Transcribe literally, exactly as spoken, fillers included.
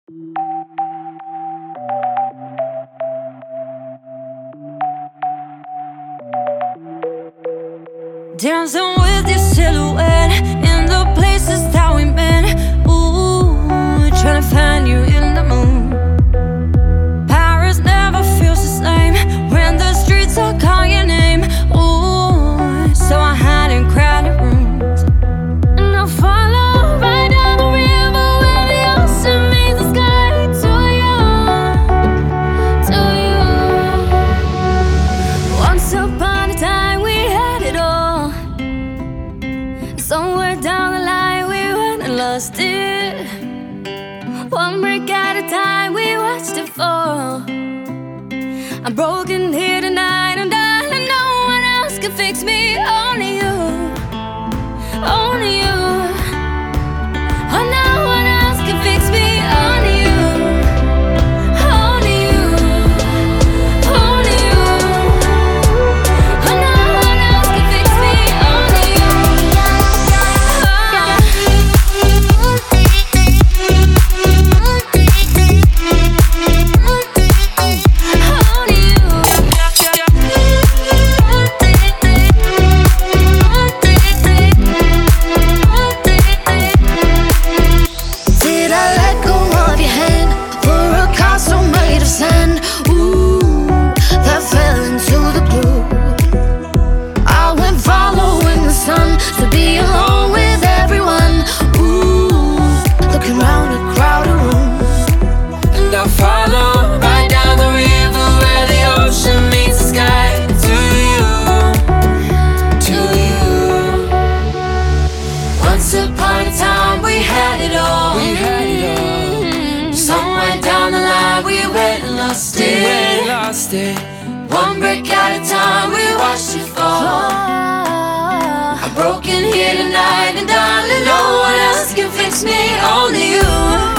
Dancing with your silhouette in the places that we met. Ooh, trying to find you in the moon. Paris never feels the same when the streets all call your name. Ooh, so I hide in crowded rooms, and I follow right down the river where the ocean meets the sky. To you, to you. Once upon a time we had it all. Somewhere down the line we went and lost it. One brick at a time we watched it fall. I'm broken here tonight, and darling, no one else can fix me. Only you, only you. Oh, no one else can fix me. Only you, only you, only you. Oh, no one else can fix me. Only you. Did I let go of your hand for a castle made of sand? Ooh, that fell into the blue. I went following the sun to be alone with everyone. Ooh, looking round a crowded room, and I follow right down the river where the ocean meets the sky. To you, to you. Once upon a time we had it all. We had it all. Somewhere down the line we went and lost it. We went and lost it. One brick at a time we watched it fall. I'm broken here tonight, and darling, no one else can fix me. Only you.